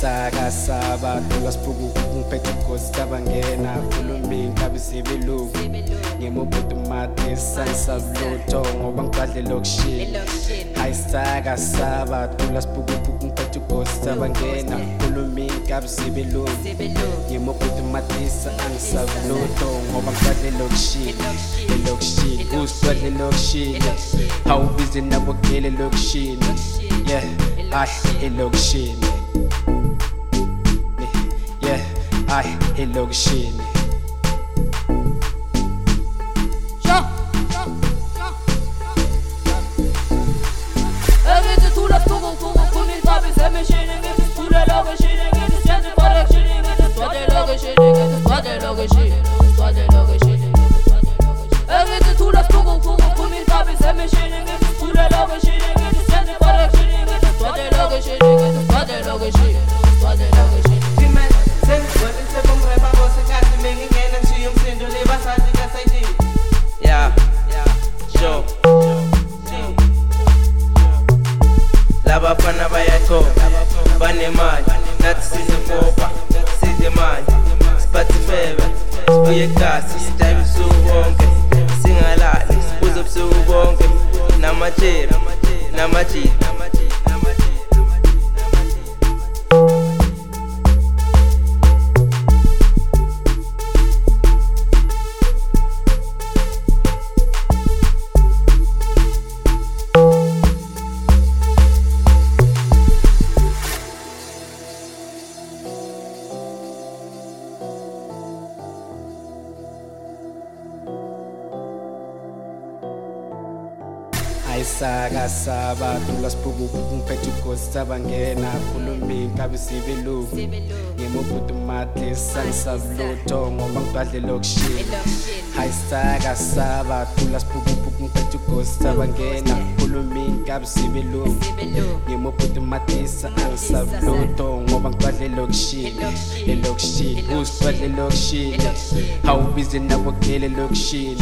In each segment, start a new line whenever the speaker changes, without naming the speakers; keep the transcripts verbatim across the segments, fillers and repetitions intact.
ayisaka saba Tulaspuku kumpethe kosi tabangena Khulumi inkabi sibiluku Ngimubudu mati sansabluto Ngoba ngibadle lokshini ayisaka saba Tulaspuku kumpethe kosi tabangena Khulumi inkabi sibiluku Ngimubudu mati sansabluto Ngoba ngibadle lokshini Lokshini Usibadle lokshini Awubizi nabogele lokshini Yeah, ay, elokishini Yeah, ay, elokishini
Egithi thula sibuku buku khona inkabi semishini ngithi sithule lokishini ngithi siyenze correction ngithi sithwade lokishini ngithi sithwade lokishini sithwade lokishini Egithi thula sibuku buku khona inkabi semishini ngithi sithule lokishini ngithi siyenze correction ngithi sithwade lokishini ngithi sithwade lokishini sithwade lokishini
Dime, sengigcwele sebomreba bosikhathi mengingena ngishiye umsindo lebasazi kasayidini
Yeah, sure Laba fana bayakhoba banemali nathi sizipopa sidemali sibathi febe sibuye kasi sidayive ubusuku bonke singalali sibuze ubusuku bonke namajeri namajita
ayisaka saba Tulaspuku kumpethe kosi tabangena Khulumi inkabi sibiluku Ngimubudu mati sansabluto Ngoba ngibadle lokshini ayisaka saba Tulaspuku kumpethe kosi tabangena Khulumi inkabi sibiluku Ngimubudu mati sansabluto Ngoba ngibadle lokshini Lokshini Usibadle lokshini Awubizi nabogele lokshini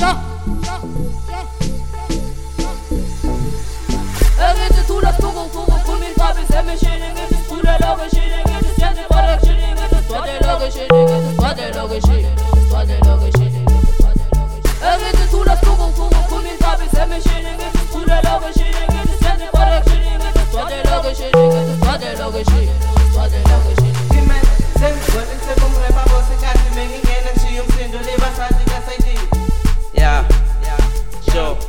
Egithi thula sibuku buku khona inkabi semishini ngithi sithule lokishini ngithi siyenze correction ngithi sithwade lokishini ngithi sithwade lokishini sithwade lokishini Egithi thula sibuku buku khona inkabi semishini ngithi sithule lokishini ngithi siyenze correction ngithi sithwade lokishini ngithi sithwade lokishini sithwade lokishini
Dime, sengigcwele sebomreba bosikhathi mengingena ngishiye umsindo lebasazi kasayidini
Yeah, sure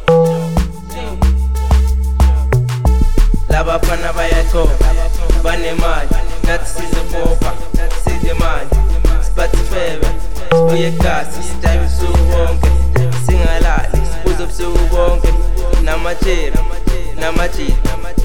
Laba fana bayakhoba banemali nathi sizipopa sidemali sibathi febe sibuye kasi sidayive ubusuku bonke singalali sibuze ubusuku bonke namajeri namajita